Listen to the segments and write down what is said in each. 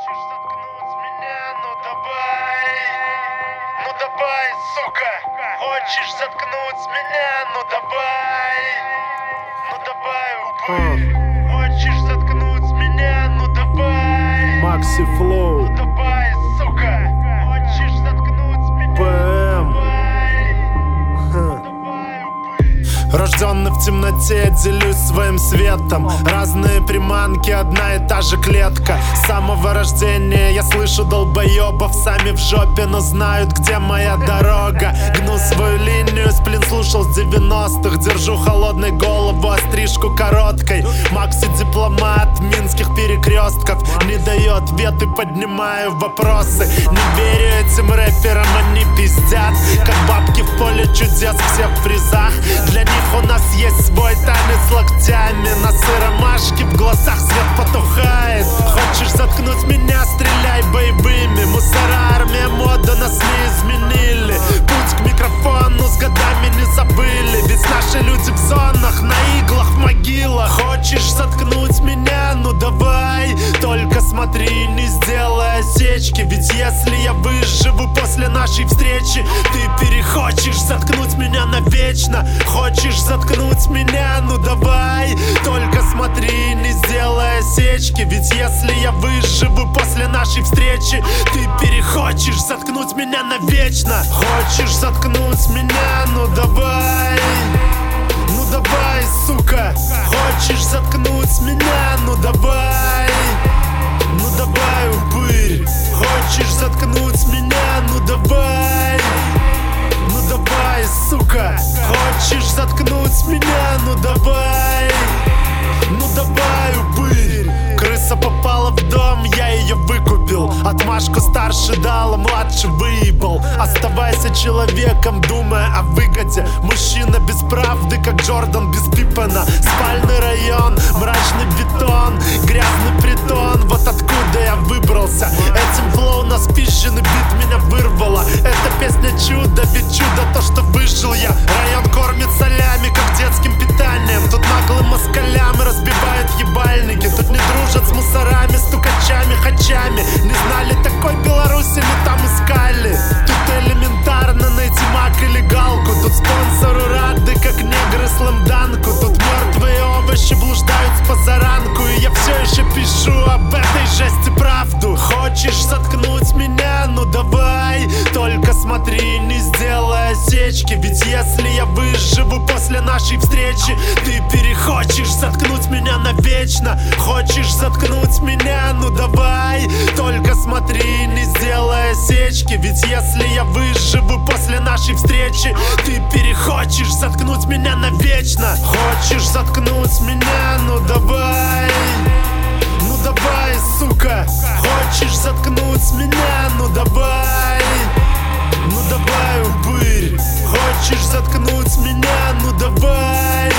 Хочешь заткнуть меня? Ну давай, сука. Хочешь заткнуть меня? Ну давай, Хочешь заткнуть меня? Ну давай. Макси Флоу. Ну давай, сука. Хочешь заткнуть меня? ПМ. Рожденный в темноте, делюсь своим светом. Разные приманки, одна и та же клетка. С самого рождения я слышу долбоебов. Сами в жопе, но знают, где моя дорога. Гну свою линию, сплин слушал с 90-х. Держу холодной голову, а стрижку короткой. Макси дипломат минских перекрестков. Не даю ответы, поднимаю вопросы. Не верю этим рэперам, они пиздят. Как бабки в поле чудес, все в призах. Для них у нас есть свой танец локтями. Носы ромашки, в глазах свет потухает. Хочешь заткнуть меня, стреляй боевыми. Мусора, армия, мода, нас не изменили. Путь к микрофону с годами не забыли. Ведь наши люди в зонах, на иглах, в могилах. Хочешь заткнуть меня? Ну давай. Только смотри, не сделай осечки. Ведь если я выживу после нашей встречи, ты перехочешь заткнуть меня навечно. Хочешь заткнуть меня? Ну давай. Только смотри, не сделай осечки. Ведь если я выживу после нашей встречи, ты перехочешь заткнуть меня навечно. Хочешь заткнуть меня? Ну давай. Ну давай, сука. Хочешь заткнуть меня? Ну давай. Ну давай, упырь. Хочешь заткнуть меня? Ну давай. Ну давай, сука. Хочешь заткнуть меня? Ну давай. Ну давай, упырь. Крыса попала в дом, я ее выкупил. Отмашку старше дал, а младший выебал. Оставайся человеком, думая о выгоде. Мужчина без правды, как Джордан без Пиппена. Спальный район, мрачный бетон, грязный притон. Вот откуда я выбрался. Этим флоу на спизженный бит меня вырвало. Эта песня чудо, ведь чудо то, что выжил я. Район кормит солями, как детским питанием. Тут наглым москалям разбивают ебальники. Тут не дружат с мусорами, стукачами, хачами. Не знали такой Беларуси, мы там искали. Тут элементарно найти мак или галку. Тут спонсору рады, как негры сламданку. Тут мертвые овощи блуждают с позаранку. И я все еще пишу об этой жести правду. Хочешь заткнуть меня? Ну давай. Только смотри, не сделай осечки. Ведь если я выживу после нашей встречи, ты перехочешь заткнуть меня навечно. Хочешь заткнуть меня? Ну давай. Только смотри, не сделай осечки. Ведь если я выживу после нашей встречи, ты перехочешь заткнуть меня навечно. Хочешь заткнуть меня? Ну давай. Ну давай, сука. Хочешь заткнуть меня? Ну давай. Ну давай, упырь. Хочешь заткнуть меня? Ну давай.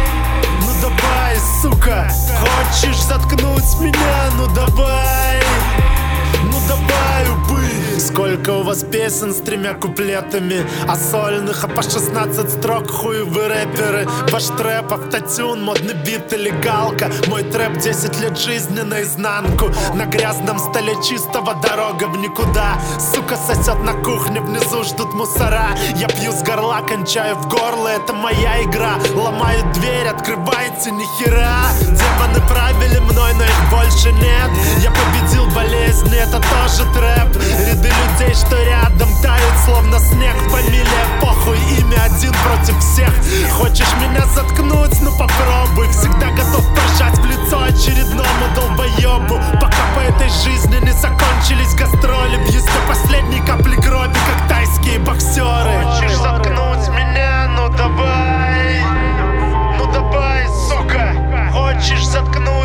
Ну давай, сука. Хочешь заткнуть меня? Ну давай. Ну давай, упырь. Сколько у вас песен с 3 куплетами, а сольных, а по 16 строк, хуй вы рэперы. Ваш трэп, автотюн, модный бит или галка. Мой трэп 10 лет жизни наизнанку. На грязном столе чистого дорога в никуда. Сука сосет на кухне, внизу ждут мусора. Я пью с горла, кончаю в горло, это моя игра. Ломаю дверь, открывайте, нихера. Демоны правили мной, но их больше нет. Я победил болезни, это тоже трэп. Ряды людей, что рядом, тают словно снег. Фамилия похуй, имя один против всех. Хочешь меня заткнуть? Ну попробуй. Всегда готов поржать в лицо очередному долбоебу. Пока по этой жизни не закончились гастроли. Бьюсь до последней капли крови, как тайские боксеры. Хочешь заткнуть меня? Ну давай. Ну давай, сука. Хочешь заткнуть